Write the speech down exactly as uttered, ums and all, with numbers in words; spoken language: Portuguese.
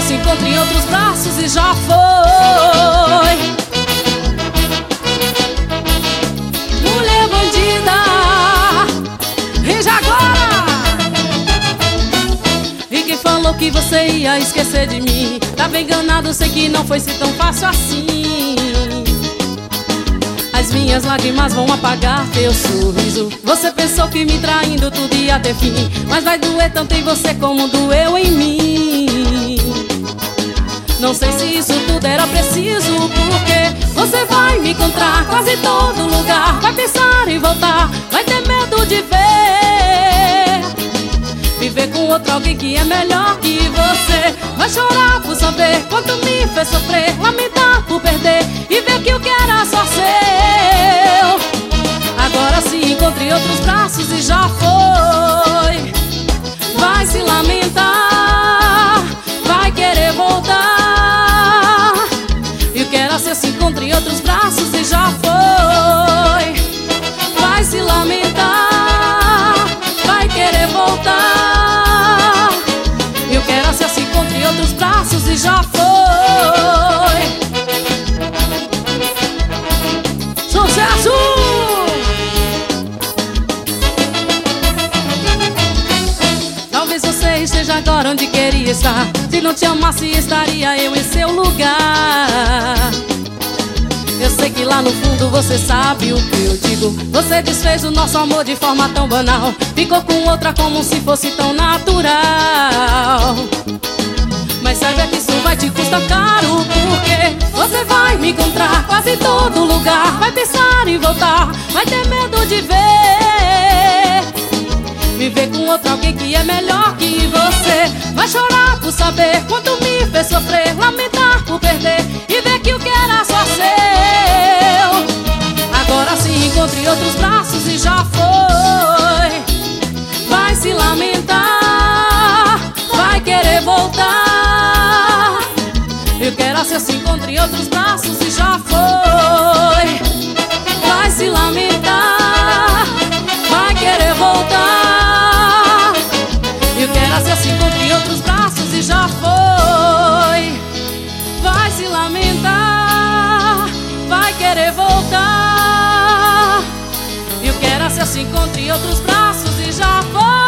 se encontre em outros braços e já foi. Mulher bandida, veja agora. E quem falou que você ia esquecer de mim? Tava enganado, sei que não foi se tão fácil assim. As minhas lágrimas vão apagar teu sorriso. Você pensou que me traindo tudo ia ter fim, mas vai doer tanto em você como doeu em mim. Não sei se isso tudo era preciso, porque você vai me encontrar quase todo lugar. Vai pensar em voltar, vai ter medo de ver viver com outro alguém que é melhor que você. Vai chorar por saber quanto me fez sofrer, lamentar por perder e ver que o que era só seu agora se encontra em outros braços e já foi. Vai se lamentar, vai querer voltar, e o que era seu se encontra em outros braços e já foi. Vai se lamentar, vai querer voltar, e o que era seu se encontra em outros braços e já foi. Sucesso! Talvez você esteja agora onde queria estar. Se não te amasse, estaria eu em seu lugar. Eu sei que lá no fundo você sabe o que eu digo. Você desfez o nosso amor de forma tão banal, ficou com outra como se fosse tão natural. Mas saiba que isso vai te custar caro, porque você vai me encontrar quase em todo lugar. Vai pensar em voltar, vai ter medo de ver viver com outro alguém que é melhor que você. Vai chorar por saber quanto me fez sofrer, lamentar por perder e ver que o que era só seu agora se encontra em outros braços e já foi. Vai se lamentar, vai querer voltar, e o que era seu se encontra em outros braços e já foi. Vai se lamentar, vai querer voltar, e o que era seu se encontra em outros braços e já foi. Vai se lamentar, vai querer voltar, e o que era seu se encontra em outros braços e já foi.